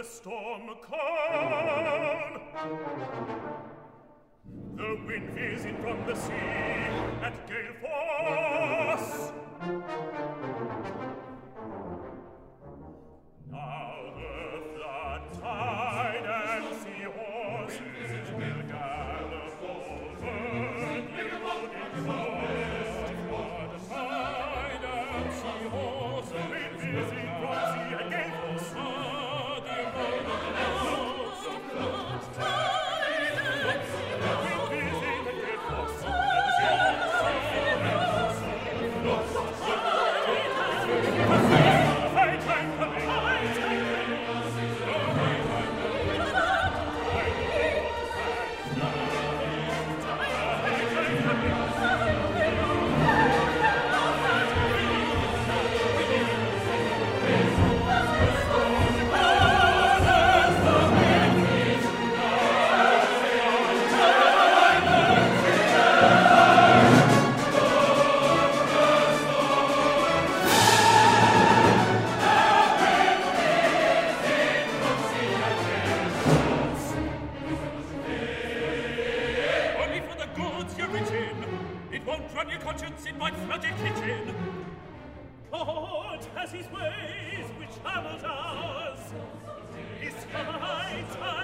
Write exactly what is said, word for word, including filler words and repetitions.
the storm come. The wind veers in from the sea at gale force. Now the flood tide and sea horses will gather forward. The flood tide and sea horses, the wind veers in from the sea at gale force. Ah, the road of the lost, the flood tide and sea horses, the wind veers in at gale force. God has his ways which travel ours. His high tide